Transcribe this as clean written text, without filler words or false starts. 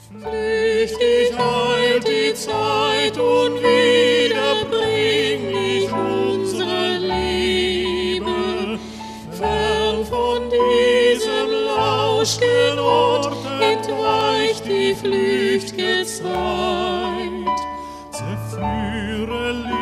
Flüchtig eilt die Zeit und wiederbringlich unsere Liebe. Fern von diesem lausch'gen Ort entweicht die flücht'ge Zeit. Zerführe